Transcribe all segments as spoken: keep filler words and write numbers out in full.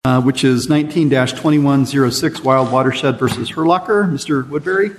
Uh, which is nineteen dash twenty-one oh six Wild Watershed versus Herlocker. Mister Woodbury.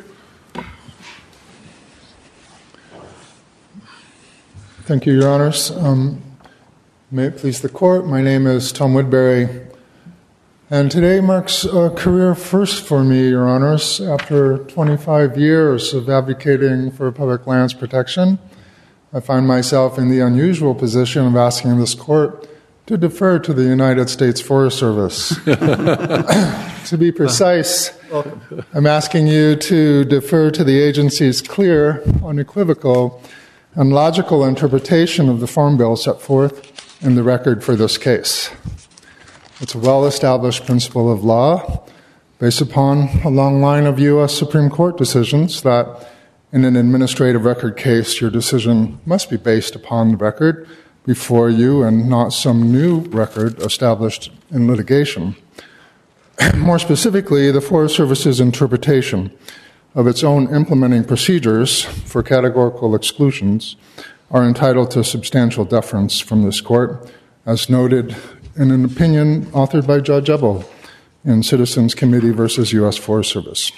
Thank you, Your Honors. Um, may it please the Court, my name is Tom Woodbury, and today marks a career first for me, Your Honors. After twenty-five years of advocating for public lands protection, I find myself in the unusual position of asking this Court to defer to the United States Forest Service. To be precise, I'm asking you to defer to the agency's clear, unequivocal, and logical interpretation of the Farm Bill set forth in the record for this case. It's a well-established principle of law based upon a long line of U S Supreme Court decisions that in an administrative record case, your decision must be based upon the record before you and not some new record established in litigation. More specifically, the Forest Service's interpretation of its own implementing procedures for categorical exclusions are entitled to substantial deference from this Court, as noted in an opinion authored by Judge Ebel in Citizens Committee versus U S Forest Service.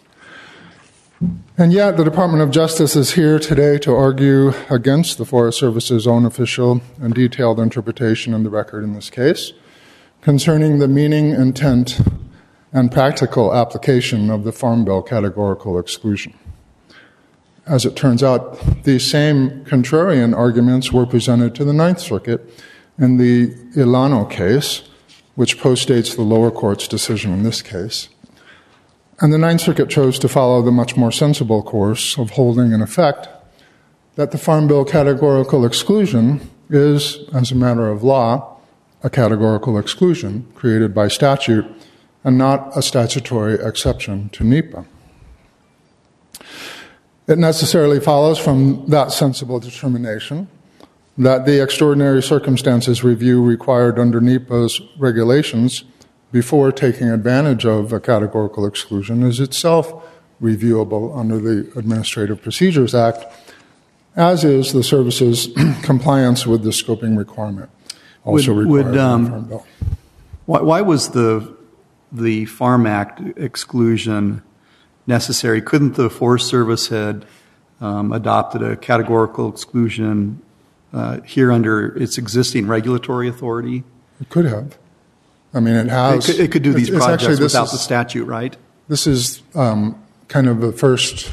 And yet, the Department of Justice is here today to argue against the Forest Service's own official and detailed interpretation in the record in this case concerning the meaning, intent, and practical application of the Farm Bill categorical exclusion. As it turns out, these same contrarian arguments were presented to the Ninth Circuit in the Ilano case, which postdates the lower court's decision in this case. And the Ninth Circuit chose to follow the much more sensible course of holding in effect that the Farm Bill categorical exclusion is, as a matter of law, a categorical exclusion created by statute and not a statutory exception to NEPA. It necessarily follows from that sensible determination that the extraordinary circumstances review required under NEPA's regulations before taking advantage of a categorical exclusion is itself reviewable under the Administrative Procedures Act, as is the service's compliance with the scoping requirement, also would, required would, um, in the Farm Bill. Why, why was the the Farm Act exclusion necessary? Couldn't the Forest Service had um, adopted a categorical exclusion uh, here under its existing regulatory authority? It could have. I mean, it has. It could, it could do these it's, projects it's actually, without is, the statute, right? This is um, kind of the first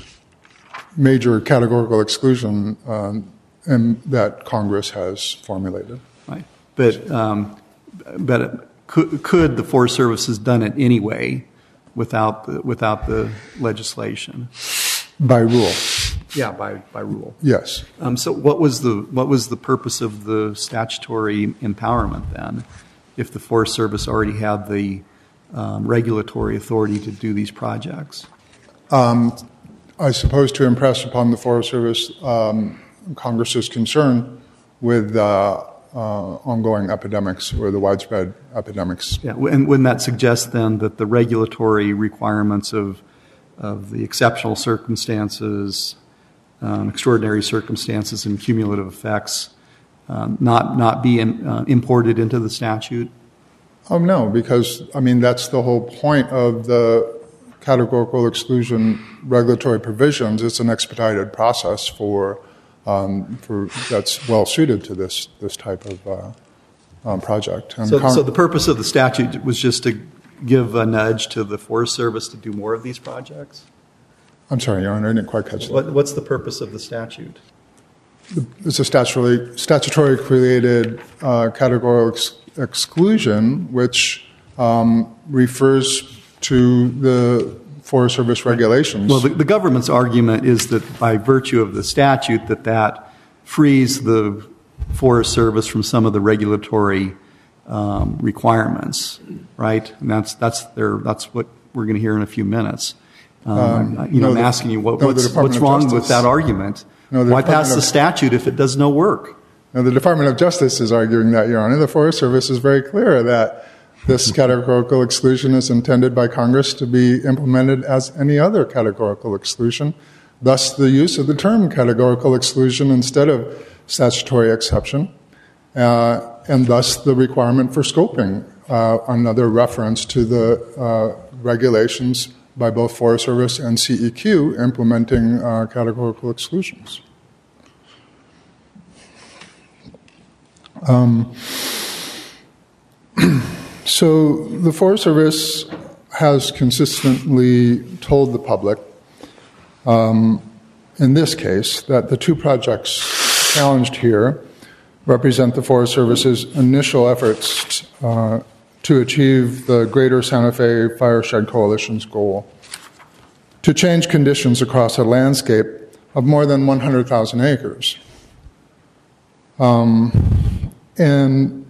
major categorical exclusion um, and that Congress has formulated. Right, but um, but could, could the Forest Service has done it anyway without the, without the legislation? By rule. Yeah, by by rule. Yes. Um, so, what was the what was the purpose of the statutory empowerment then? If the Forest Service already had the um, regulatory authority to do these projects? Um, I suppose to impress upon the Forest Service um, Congress's concern with uh, uh, ongoing epidemics or the widespread epidemics. Yeah, and wouldn't that suggest then that the regulatory requirements of of the exceptional circumstances, um, extraordinary circumstances, and cumulative effects Um, not not be in, uh, imported into the statute? Oh, no, because, I mean, that's the whole point of the categorical exclusion regulatory provisions. It's an expedited process for um, for that's well suited to this this type of uh, um, project. And so, con- so the purpose of the statute was just to give a nudge to the Forest Service to do more of these projects? I'm sorry, Your Honor, I didn't quite catch that. What, what's the purpose of the statute? It's a statutory, statutory created uh, categorical ex- exclusion, which um, refers to the Forest Service regulations. Well, the, the government's argument is that by virtue of the statute, that that frees the Forest Service from some of the regulatory um, requirements, right? And that's that's their that's what we're going to hear in a few minutes. Um, um, you know, no, I'm asking you what, no, what's, what's wrong with that argument? No, Why pass the of, statute if it does no work? Now, the Department of Justice is arguing that, Your Honor. The Forest Service is very clear that this categorical exclusion is intended by Congress to be implemented as any other categorical exclusion, thus the use of the term categorical exclusion instead of statutory exception, uh, and thus the requirement for scoping uh, another reference to the uh, regulations by both Forest Service and C E Q implementing uh, categorical exclusions. Um, so the Forest Service has consistently told the public, um, in this case, that the two projects challenged here represent the Forest Service's initial efforts uh, to achieve the Greater Santa Fe Fireshed Coalition's goal to change conditions across a landscape of more than one hundred thousand acres. Um, and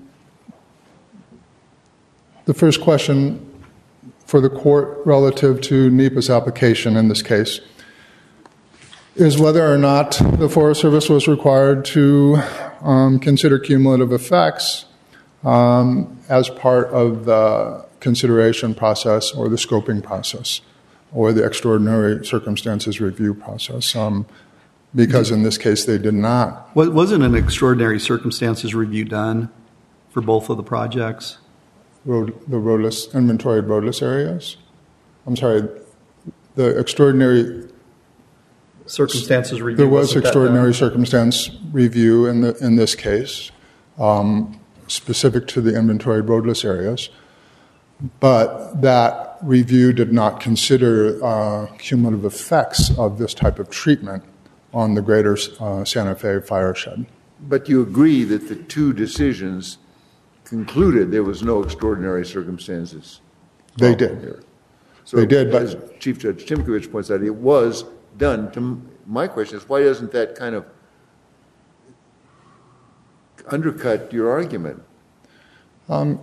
the first question for the court relative to NEPA's application in this case is whether or not the Forest Service was required to um, consider cumulative effects um, as part of the consideration process or the scoping process or the extraordinary circumstances review process, um, because in this case they did not. Wasn't an extraordinary circumstances review done for both of the projects? Road, the roadless, inventoried roadless areas? I'm sorry, the extraordinary circumstances review. There was extraordinary circumstance review in the in this case, um, specific to the inventoried roadless areas, but that review did not consider uh, cumulative effects of this type of treatment on the Greater uh, Santa Fe Fireshed. But you agree that the two decisions concluded there was no extraordinary circumstances? They did. Here. So they did, but as Chief Judge Timkovich points out, it was done. To my question is, why doesn't that kind of undercut your argument? Um,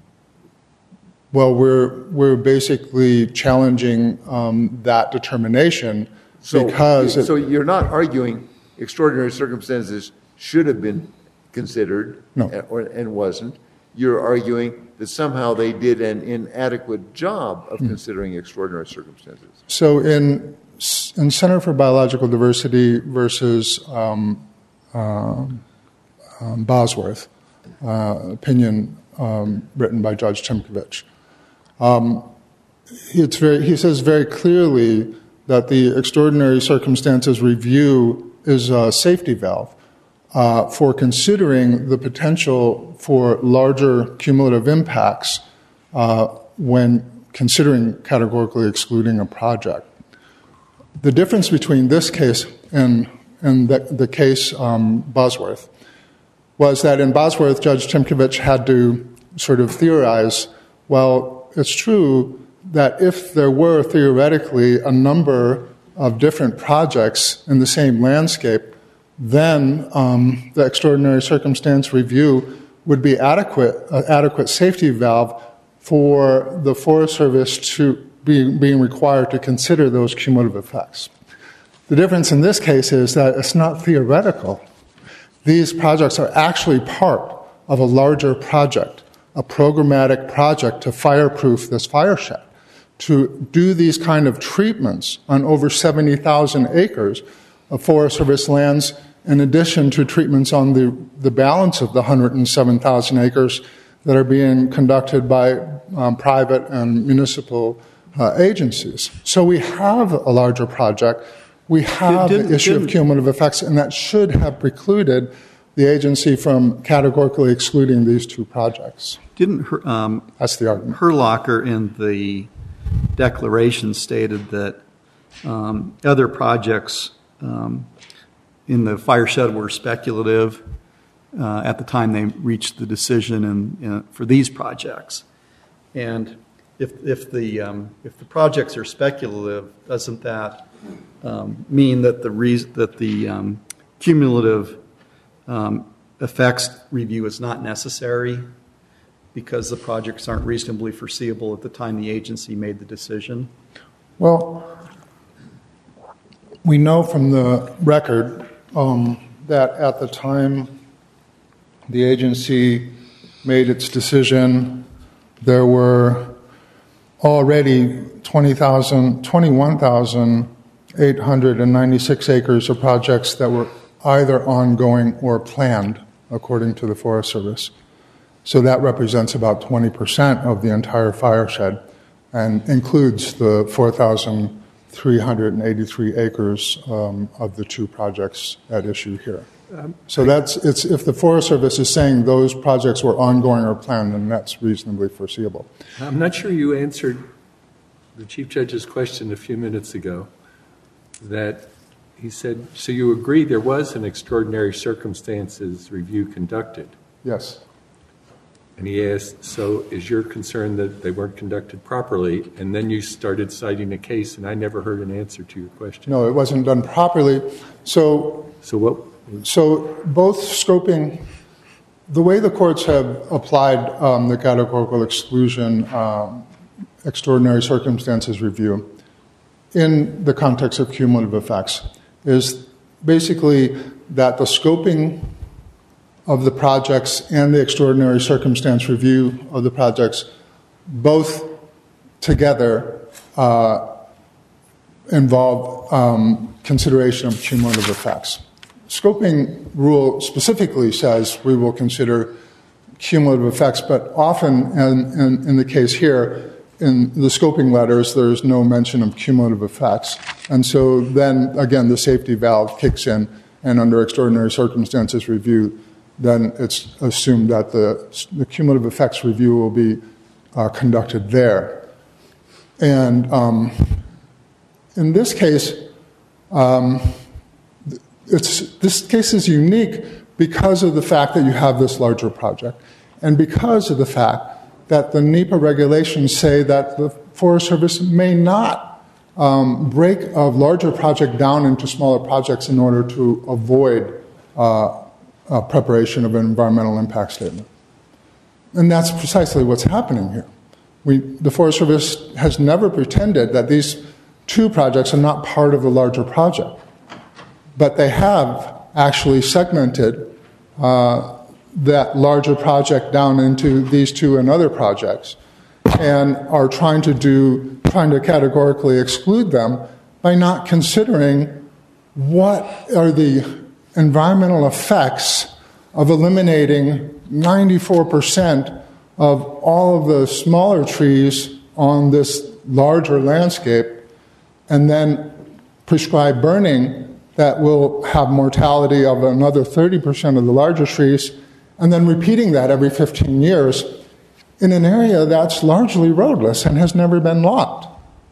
well, we're we're basically challenging um, that determination so, because so it, you're not arguing extraordinary circumstances should have been considered, no. or, and wasn't. You're arguing that somehow they did an inadequate job of mm. considering extraordinary circumstances. So in in Center for Biological Diversity versus um, uh, um, Bosworth, uh, opinion um, written by Judge Timkovich, um, it's very, he says very clearly that the extraordinary circumstances review is a safety valve uh, for considering the potential for larger cumulative impacts uh, when considering categorically excluding a project. The difference between this case and, and the, the case um, Bosworth was that in Bosworth, Judge Timkovich had to sort of theorize, well, it's true that if there were theoretically a number of different projects in the same landscape, then um, the extraordinary circumstance review would be adequate, uh, adequate safety valve for the Forest Service to be being required to consider those cumulative effects. The difference in this case is that it's not theoretical. These projects are actually part of a larger project, a programmatic project to fireproof this fireshed, to do these kind of treatments on over seventy thousand acres of Forest Service lands, in addition to treatments on the, the balance of the one hundred seven thousand acres that are being conducted by um, private and municipal uh, agencies. So we have a larger project. We have Didn't- the issue didn't- of cumulative effects, and that should have precluded the agency from categorically excluding these two projects. Didn't her, um, That's the argument. Herlocker in the declaration stated that um, other projects um, in the fireshed were speculative uh, at the time they reached the decision in, in, for these projects. And if, if, the, um, if the projects are speculative, doesn't that um, mean that the, reason, that the um, cumulative um, effects review is not necessary because the projects aren't reasonably foreseeable at the time the agency made the decision? Well, we know from the record um, that at the time the agency made its decision, there were already twenty thousand, twenty-one thousand eight hundred ninety-six acres of projects that were either ongoing or planned, according to the Forest Service. So that represents about twenty percent of the entire fireshed and includes the four thousand three hundred eighty-three acres um, of the two projects at issue here. Um, so that's it's if the Forest Service is saying those projects were ongoing or planned, then that's reasonably foreseeable. I'm not sure you answered the Chief Judge's question a few minutes ago, that he said, so you agree there was an extraordinary circumstances review conducted? Yes. And he asked, so is your concern that they weren't conducted properly? And then you started citing a case, and I never heard an answer to your question. No, it wasn't done properly. So, so what? So both scoping, the way the courts have applied um, the categorical exclusion um, extraordinary circumstances review in the context of cumulative effects is basically that the scoping of the projects and the extraordinary circumstance review of the projects both together uh, involve um, consideration of cumulative effects. Scoping rule specifically says we will consider cumulative effects, but often, in, in, in the case here, in the scoping letters, there's no mention of cumulative effects. And so then, again, the safety valve kicks in, and under extraordinary circumstances review, then it's assumed that the, the cumulative effects review will be uh, conducted there. And um, in this case, um, it's, this case is unique because of the fact that you have this larger project, and because of the fact that the NEPA regulations say that the Forest Service may not um, break a larger project down into smaller projects in order to avoid uh, uh, preparation of an environmental impact statement. And that's precisely what's happening here. We, the Forest Service has never pretended that these two projects are not part of the larger project, but they have actually segmented uh, that larger project down into these two and other projects, and are trying to do, trying to categorically exclude them by not considering what are the environmental effects of eliminating ninety-four percent of all of the smaller trees on this larger landscape, and then prescribe burning that will have mortality of another thirty percent of the larger trees, and then repeating that every fifteen years in an area that's largely roadless and has never been logged.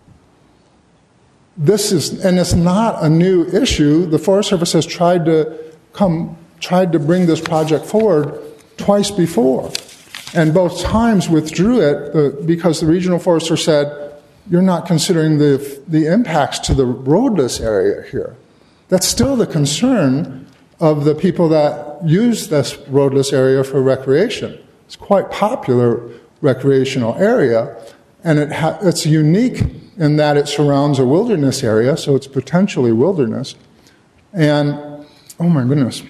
This is, and it's not a new issue. The Forest Service has tried to come, tried to bring this project forward twice before, and both times withdrew it uh, because the regional forester said, you're not considering the, the impacts to the roadless area here. That's still the concern of the people that use this roadless area for recreation. It's quite popular recreational area, and it ha- it's unique in that it surrounds a wilderness area, so it's potentially wilderness. And, oh my goodness.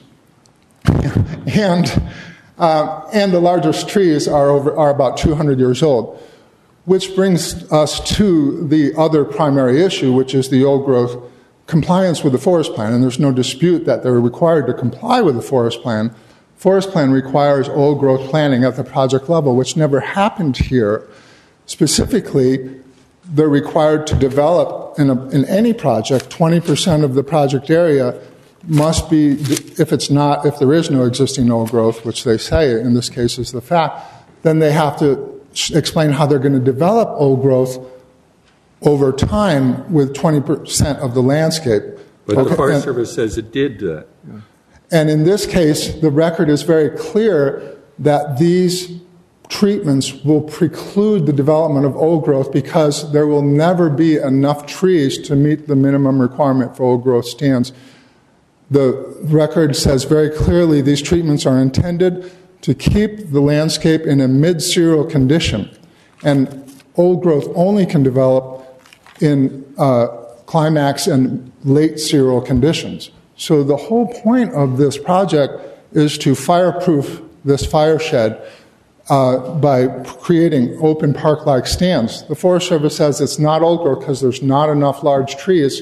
and uh, and the largest trees are, over, are about two hundred years old, which brings us to the other primary issue, which is the old growth compliance with the forest plan. And there's no dispute that they're required to comply with the forest plan. Forest plan requires old growth planning at the project level, which never happened here. Specifically, they're required to develop in, a, in any project, twenty percent of the project area must be, if it's not, if there is no existing old growth, which they say in this case is the fact, then they have to explain how they're going to develop old growth over time with twenty percent of the landscape. But okay. the Forest and, Service says it did that. Yeah. And in this case, the record is very clear that these treatments will preclude the development of old growth because there will never be enough trees to meet the minimum requirement for old growth stands. The record says very clearly these treatments are intended to keep the landscape in a mid-cereal condition, and old growth only can develop in uh, climax and late cereal conditions. So the whole point of this project is to fireproof this fireshed uh, by creating open park-like stands. The Forest Service says it's not old growth because there's not enough large trees,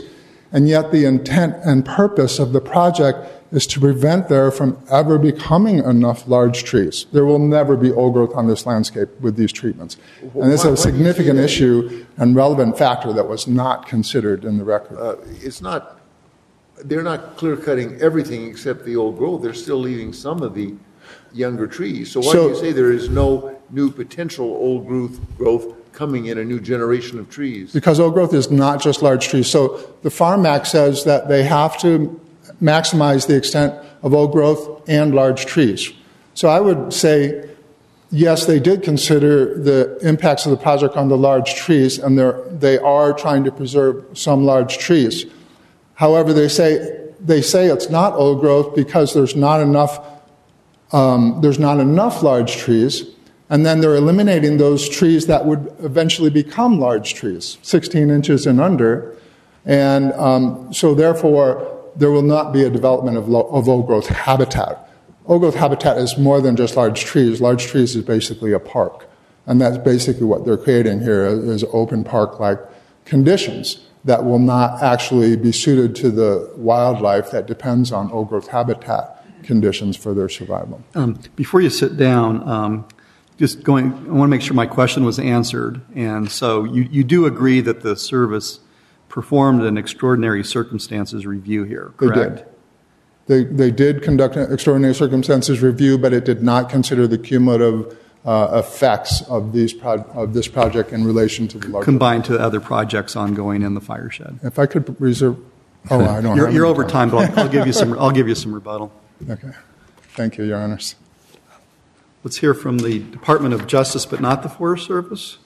and yet the intent and purpose of the project is to prevent there from ever becoming enough large trees. There will never be old growth on this landscape with these treatments. And this is a significant issue and relevant factor that was not considered in the record. Uh, it's not, they're not clear-cutting everything except the old growth. They're still leaving some of the younger trees. So why So- do you say there is no new potential old growth, growth coming in a new generation of trees? Because old growth is not just large trees. So the Farm Act says that they have to maximize the extent of old growth and large trees. So I would say, yes, they did consider the impacts of the project on the large trees, and they're, they are trying to preserve some large trees. However, they say, they say it's not old growth because there's not enough, um, there's not enough large trees, and then they're eliminating those trees that would eventually become large trees, sixteen inches and under. And um, so therefore, there will not be a development of, lo- of old growth habitat. Old growth habitat is more than just large trees. Large trees is basically a park. And that's basically what they're creating here is open park-like conditions that will not actually be suited to the wildlife that depends on old growth habitat conditions for their survival. Um, before you sit down, um, just going, I want to make sure my question was answered. And so you, you do agree that the service performed an extraordinary circumstances review here, correct? They did. They, they did conduct an extraordinary circumstances review, but it did not consider the cumulative uh, effects of, these pro- of this project in relation to the larger... Combined to other projects ongoing in the fireshed. If I could reserve... Oh, I don't You're, have you're any over time, but I'll, I'll, give you some, I'll give you some rebuttal. Okay. Thank you, Your Honors. Let's hear from the Department of Justice, but not the Forest Service.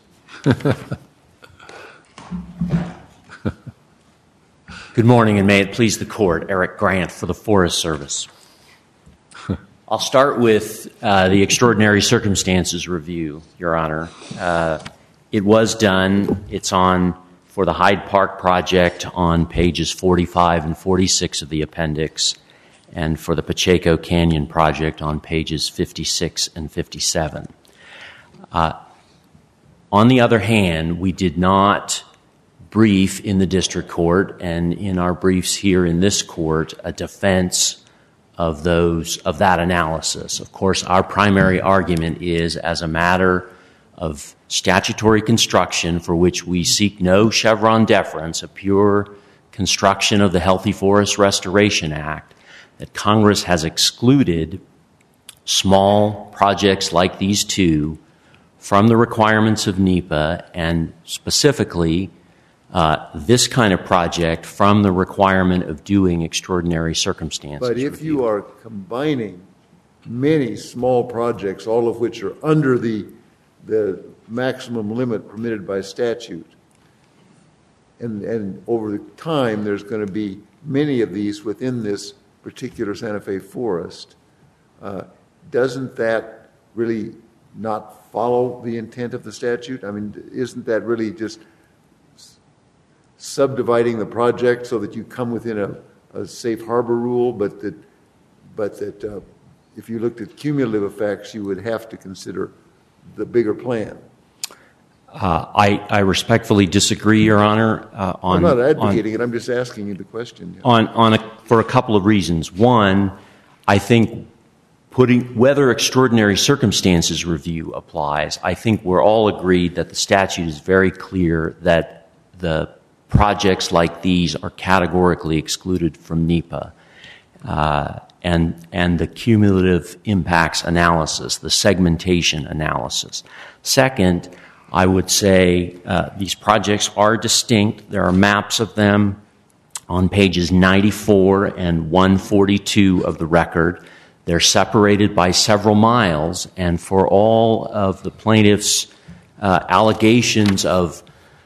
Good morning, and may it please the Court. Eric Grant for the Forest Service. I'll start with uh, the Extraordinary Circumstances Review, Your Honor. Uh, it was done. It's on, for the Hyde Park project, on pages forty-five and forty-six of the appendix, and for the Pacheco Canyon project on pages fifty-six and fifty-seven. Uh, on the other hand, we did not brief in the district court and in our briefs here in this court a defense of those of that analysis. Of course, our primary argument is as a matter of statutory construction for which we seek no Chevron deference, a pure construction of the Healthy Forest Restoration Act, that Congress has excluded small projects like these two from the requirements of NEPA, and specifically uh, this kind of project from the requirement of doing extraordinary circumstances. But if review. you are combining many small projects, all of which are under the, the maximum limit permitted by statute, and, and over the time there's going to be many of these within this particular Santa Fe forest, uh, doesn't that really not follow the intent of the statute? I mean, isn't that really just subdividing the project so that you come within a, a safe harbor rule, but that, but that uh, if you looked at cumulative effects, you would have to consider the bigger plan? Uh, I, I respectfully disagree, Your Honor. Uh, on, I'm not advocating on, it. I'm just asking you the question. On, on a, for a couple of reasons. One, I think putting whether extraordinary circumstances review applies, I think we're all agreed that the statute is very clear that the projects like these are categorically excluded from NEPA. Uh, and, and the cumulative impacts analysis, the segmentation analysis. Second, I would say uh, these projects are distinct. There are maps of them on pages ninety-four and one forty-two of the record. They're separated by several miles, and for all of the plaintiffs' uh, allegations of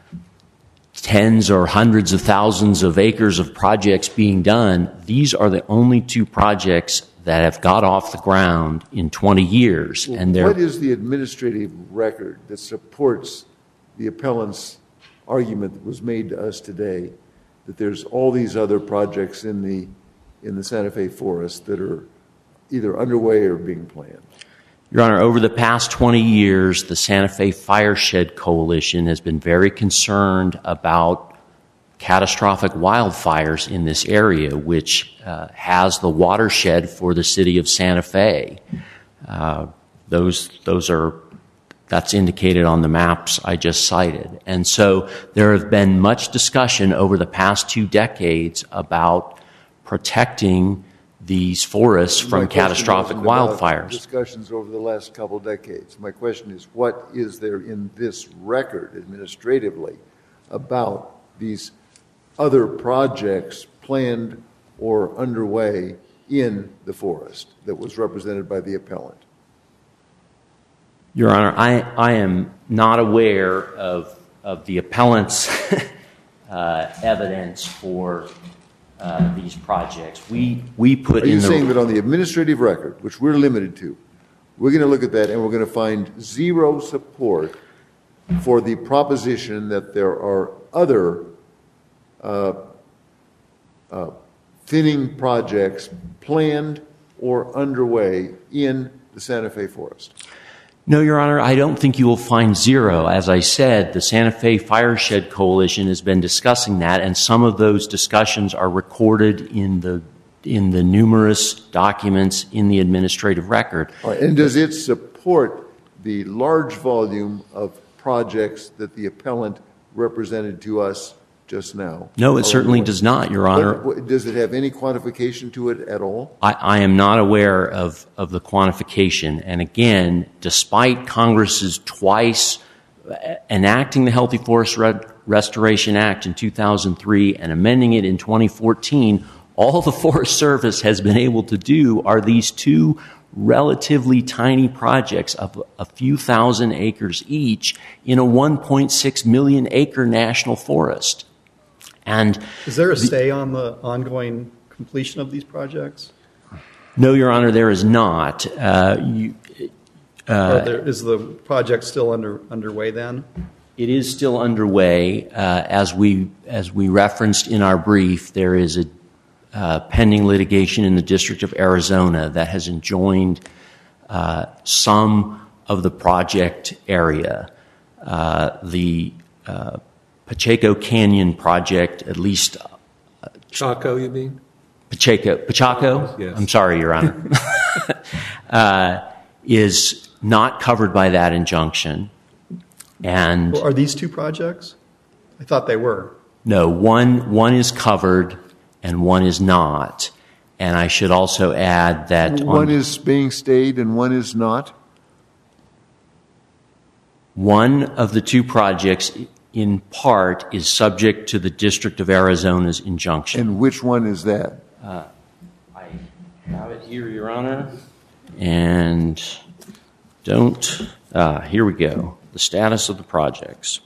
tens or hundreds of thousands of acres of projects being done, these are the only two projects that have got off the ground in twenty years. Well, and they're, what is the administrative record that supports the appellant's argument that was made to us today that there's all these other projects in the in the Santa Fe forest that are either underway or being planned? Your Honor, over the past twenty years, the Santa Fe Fireshed Coalition has been very concerned about catastrophic wildfires in this area, which uh, has the watershed for the city of Santa Fe. Uh, those, those are, that's indicated on the maps I just cited. And so there have been much discussion over the past two decades about protecting these forests from My question catastrophic wasn't about wildfires. Discussions over the last couple decades. My question is, what is there in this record administratively about these other projects planned or underway in the forest that was represented by the appellant? Your Honor, I, I am not aware of, of the appellant's uh, evidence for uh, these projects. We, we put Are you in the... saying that on the administrative record, which we're limited to, we're going to look at that and we're going to find zero support for the proposition that there are other uh, uh, thinning projects planned or underway in the Santa Fe forest? No, Your Honor, I don't think you will find zero. As I said, the Santa Fe Fireshed Coalition has been discussing that, and some of those discussions are recorded in the in the numerous documents in the administrative record. All right, and does it support the large volume of projects that the appellant represented to us just now? No, it certainly does not, Your Honor. What, what, does it have any quantification to it at all? I, I am not aware of, of the quantification. And again, despite Congress's twice enacting the Healthy Forest Re- Restoration Act in two thousand three and amending it in twenty fourteen, all the Forest Service has been able to do are these two relatively tiny projects of a few thousand acres each in a one point six million acre national forest. And is there a the, say on the ongoing completion of these projects? No, Your Honor, there is not. Uh, you, uh, there, is the project still under underway then? It is still underway. Uh, as we as we referenced in our brief, there is a uh, pending litigation in the District of Arizona that has enjoined uh, some of the project area. Uh, the uh, Pacheco Canyon project, at least... Uh, Chaco, you mean? Pacheco, Pacheco? Yes. I'm sorry, Your Honor. uh, is not covered by that injunction. And well, are these two projects? I thought they were. No, one one is covered and one is not. And I should also add that... One on, is being stayed and one is not? One of the two projects, in part, is subject to the District of Arizona's injunction. And which one is that? Uh, I have it here, Your Honor. And don't... Uh, here we go. The status of the projects.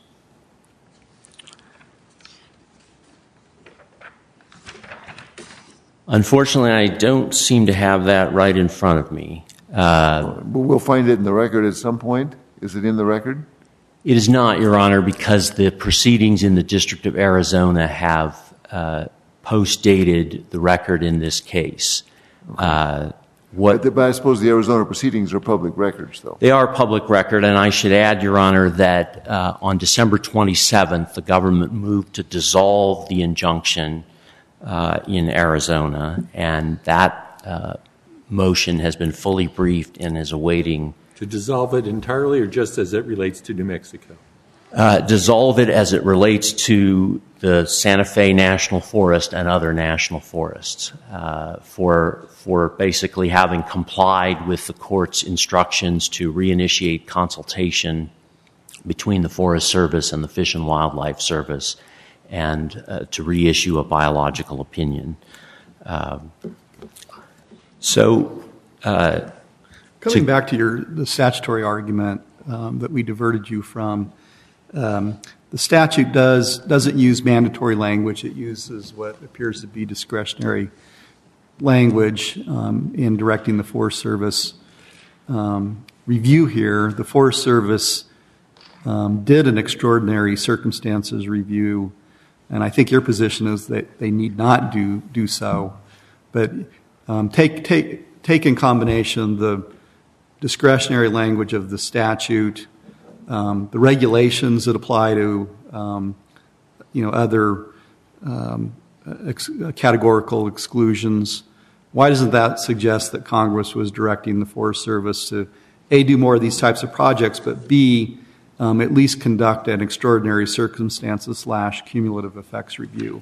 Unfortunately, I don't seem to have that right in front of me. Uh, but we'll find it in the record at some point. Is it in the record? It is not, Your Honor, because the proceedings in the District of Arizona have uh, post-dated the record in this case. Uh, what but, but I suppose the Arizona proceedings are public records, though. They are public record, and I should add, Your Honor, that uh, on December twenty-seventh, the government moved to dissolve the injunction uh, in Arizona, and that uh, motion has been fully briefed and is awaiting... To dissolve it entirely or just as it relates to New Mexico? Uh, dissolve it as it relates to the Santa Fe National Forest and other national forests uh, for for basically having complied with the court's instructions to reinitiate consultation between the Forest Service and the Fish and Wildlife Service and uh, to reissue a biological opinion. Uh, so... Uh, Coming back to your the statutory argument um, that we diverted you from, um, the statute does, doesn't use mandatory language. It uses what appears to be discretionary language um, in directing the Forest Service um, review here. The Forest Service um, did an extraordinary circumstances review, and I think your position is that they need not do do so. But um, take take take in combination the discretionary language of the statute, um, the regulations that apply to, um, you know, other um, ex- categorical exclusions. Why doesn't that suggest that Congress was directing the Forest Service to, A, do more of these types of projects, but B, um, at least conduct an extraordinary circumstances slash cumulative effects review?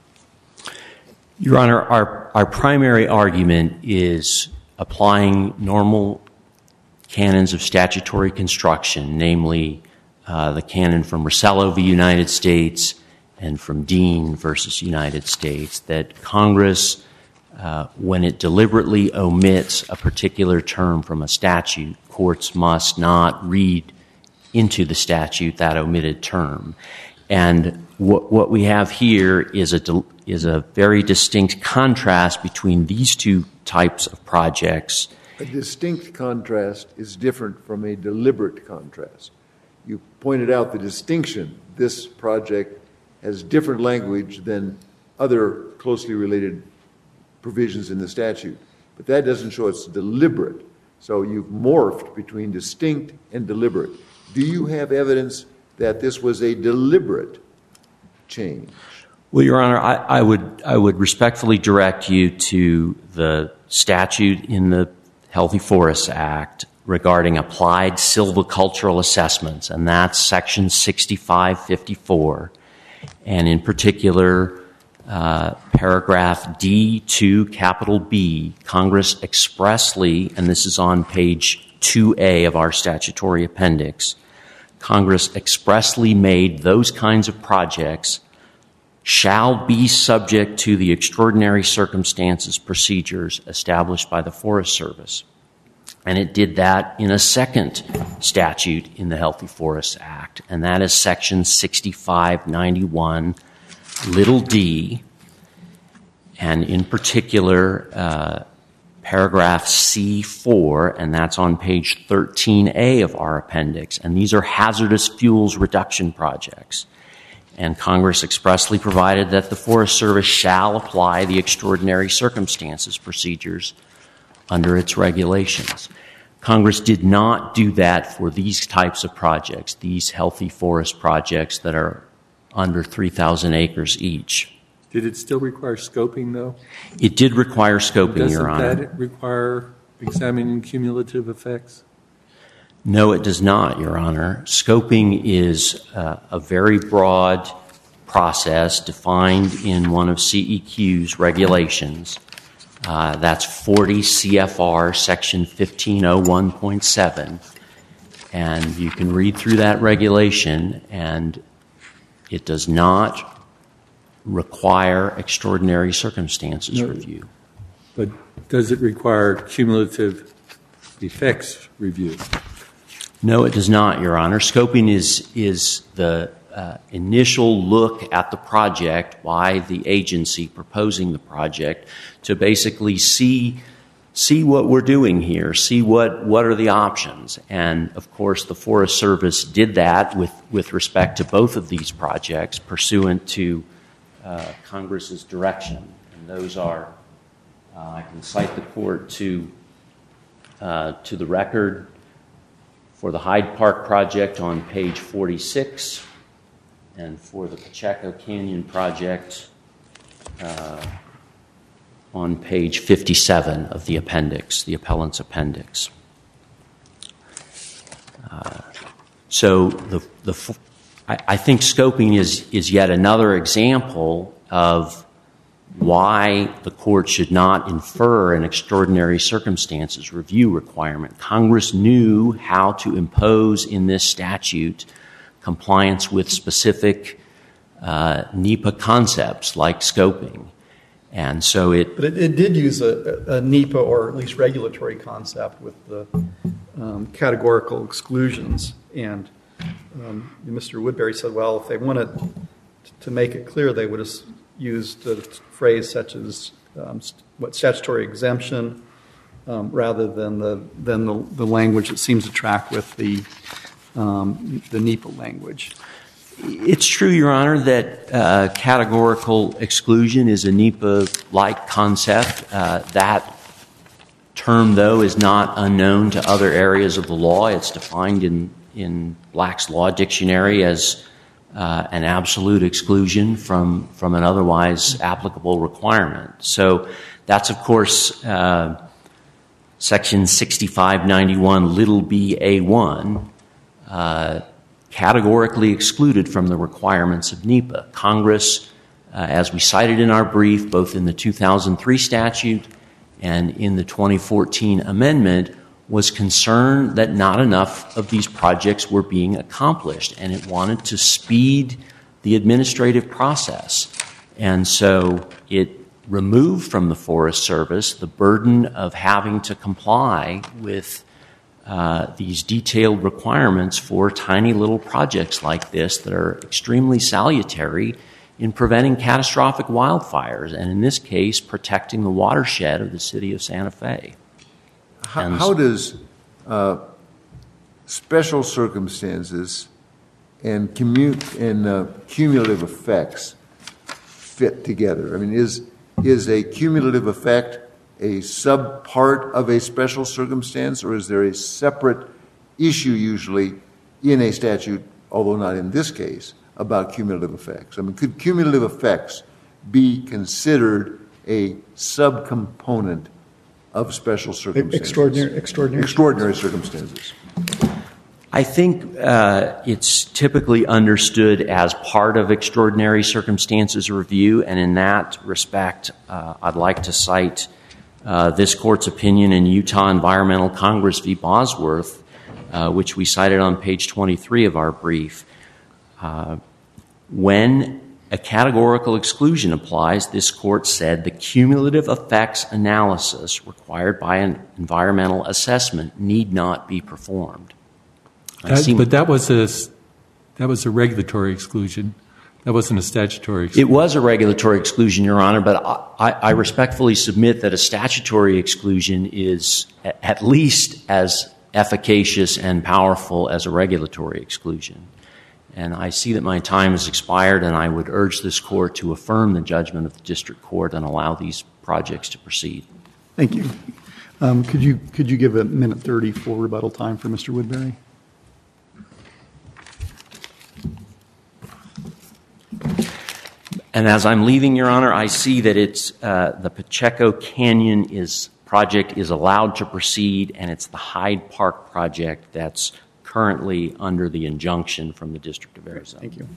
Your Honor, our, our primary argument is applying normal canons of statutory construction, namely uh, the canon from Rosello v. United States and from Dean versus United States, that Congress, uh, when it deliberately omits a particular term from a statute, courts must not read into the statute that omitted term. And what, what we have here is a del- is a very distinct contrast between these two types of projects. A distinct contrast is different from a deliberate contrast. You pointed out the distinction. This project has different language than other closely related provisions in the statute. But that doesn't show it's deliberate. So you've morphed between distinct and deliberate. Do you have evidence that this was a deliberate change? Well, Your Honor, I, I would I would respectfully direct you to the statute in the Healthy Forests Act regarding applied silvicultural assessments, and that's Section sixty-five fifty-four, and in particular, uh, paragraph D two, capital B, Congress expressly, and this is on page two A of our statutory appendix, Congress expressly made those kinds of projects shall be subject to the extraordinary circumstances procedures established by the Forest Service. And it did that in a second statute in the Healthy Forests Act, and that is Section sixty-five ninety-one, little d, and in particular, uh, paragraph C four, and that's on page thirteen A of our appendix, and these are hazardous fuels reduction projects. And Congress expressly provided that the Forest Service shall apply the extraordinary circumstances procedures under its regulations. Congress did not do that for these types of projects, these healthy forest projects that are under three thousand acres each. Did it still require scoping, though? It did require scoping, Your Honor. Doesn't that require examining cumulative effects? No, it does not, Your Honor. Scoping is uh, a very broad process defined in one of C E Q's regulations. Uh, that's forty C F R section fifteen oh one point seven. And you can read through that regulation, and it does not require extraordinary circumstances No. review. But does it require cumulative effects review? No, it does not, Your Honor. Scoping is is the uh, initial look at the project by the agency proposing the project to basically see see what we're doing here, see what, what are the options. And, of course, the Forest Service did that with, with respect to both of these projects pursuant to uh, Congress's direction. And those are, uh, I can cite the court to uh, to the record for the Hyde Park project on page forty-six, and for the Pacheco Canyon project uh, on page fifty-seven of the appendix, the appellant's appendix. Uh, so the, the I, I think scoping is, is yet another example of why the court should not infer an extraordinary circumstances review requirement. Congress knew how to impose in this statute compliance with specific uh, NEPA concepts like scoping. And so it... But it, it did use a, a NEPA or at least regulatory concept with the um, categorical exclusions. And um, Mister Woodbury said, well, if they wanted to make it clear, they would have used a phrase such as um, st- what statutory exemption um, rather than the than the, the language that seems to track with the um, the NEPA language. It's true, Your Honor, that uh, categorical exclusion is a NEPA-like concept. Uh, that term, though, is not unknown to other areas of the law. It's defined in, in Black's Law Dictionary as uh, an absolute exclusion from, from an otherwise applicable requirement. So that's, of course, uh, Section sixty-five ninety-one little b A one, uh, categorically excluded from the requirements of NEPA. Congress, uh, as we cited in our brief, both in the two thousand three statute and in the twenty fourteen amendment, was concerned that not enough of these projects were being accomplished, and it wanted to speed the administrative process. And so it removed from the Forest Service the burden of having to comply with uh, these detailed requirements for tiny little projects like this that are extremely salutary in preventing catastrophic wildfires, and in this case, protecting the watershed of the city of Santa Fe. How, how does uh, special circumstances and, commu- and uh, cumulative effects fit together? I mean, is is a cumulative effect a sub-part of a special circumstance, or is there a separate issue usually in a statute, although not in this case, about cumulative effects? I mean, could cumulative effects be considered a subcomponent of special circumstances? Extraordinary, extraordinary. Extraordinary circumstances. I think uh, it's typically understood as part of extraordinary circumstances review, and in that respect, uh, I'd like to cite uh, this court's opinion in Utah Environmental Congress v. Bosworth, uh, which we cited on page twenty-three of our brief. Uh, when a categorical exclusion applies, this court said the cumulative effects analysis required by an environmental assessment need not be performed. That, but that was a that was a regulatory exclusion. That wasn't a statutory exclusion. It was a regulatory exclusion, Your Honor, but I, I respectfully submit that a statutory exclusion is at least as efficacious and powerful as a regulatory exclusion. And I see that my time has expired, and I would urge this court to affirm the judgment of the district court and allow these projects to proceed. Thank you. Um, could you could you give a minute thirty for rebuttal time for Mister Woodbury? And as I'm leaving, Your Honor, I see that it's uh, the Pacheco Canyon is project is allowed to proceed, and it's the Hyde Park project that's currently under the injunction from the District of Arizona. Thank you.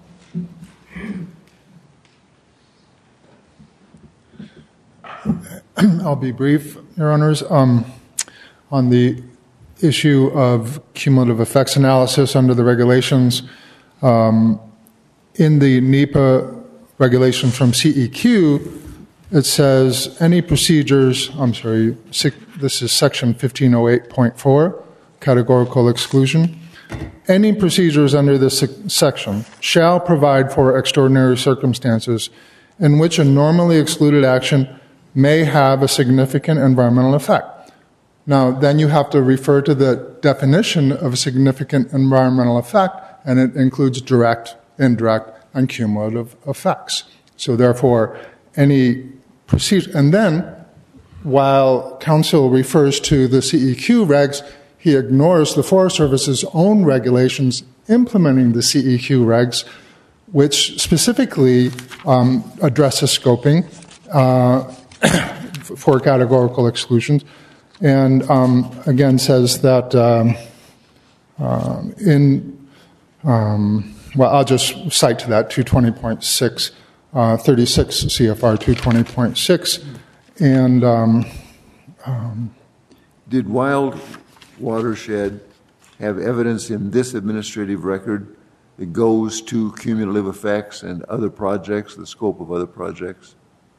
I'll be brief, Your Honors. Um, on the issue of cumulative effects analysis under the regulations, um, in the NEPA regulation from C E Q, it says any procedures, I'm sorry, this is section fifteen oh eight point four, categorical exclusion. Any procedures under this section shall provide for extraordinary circumstances in which a normally excluded action may have a significant environmental effect. Now, then you have to refer to the definition of a significant environmental effect, and it includes direct, indirect, and cumulative effects. So therefore, any procedure, and then while counsel refers to the C E Q regs, he ignores the Forest Service's own regulations implementing the C E Q regs, which specifically um, addresses scoping uh, for categorical exclusions, and um, again says that um, uh, in um, well, I'll just cite to that two twenty point six, uh, thirty-six C F R two twenty point six, and um, um, did Wild Watershed have evidence in this administrative record that goes to cumulative effects and other projects, the scope of other projects?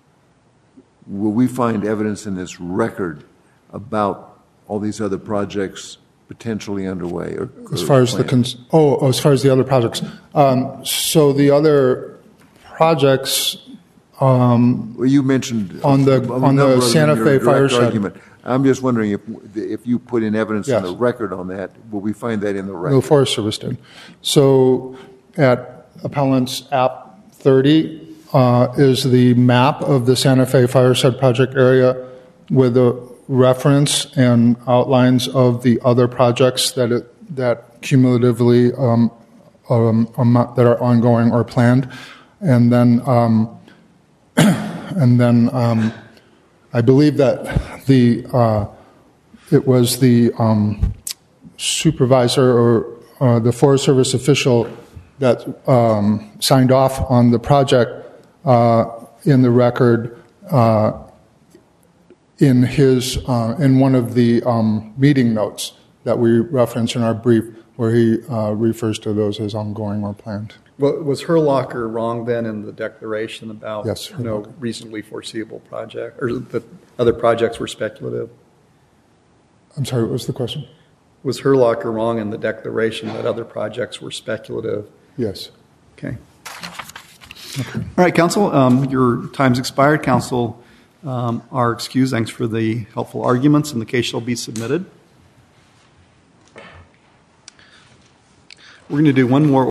Will we find evidence in this record about all these other projects potentially underway? Or, or as far as the cons- oh, oh, as far as the other projects, um, so the other projects. Um, well, you mentioned on the a, a on the Santa Fe fire shed. I'm just wondering if if you put in evidence yes. in the record on that, will we find that in the record? No, Forest Service did. So at Appellant's App thirty uh, is the map of the Santa Fe fire shed project area with a reference and outlines of the other projects that it, that cumulatively um, um, um, that are ongoing or planned. And then, um, and then um, I believe that the uh, it was the um, supervisor or uh, the Forest Service official that um, signed off on the project uh, in the record uh, in his uh, in one of the um, meeting notes that we reference in our brief, where he uh, refers to those as ongoing or planned. Well, was Herlocker wrong then in the declaration about Yes, no reasonably foreseeable project, or that other projects were speculative? I'm sorry, what was the question? Was Herlocker wrong in the declaration that other projects were speculative? Yes. Okay. All right, counsel, um, your time's expired. Counsel um, are excused. Thanks for the helpful arguments, and the case shall be submitted. We're going to do one more.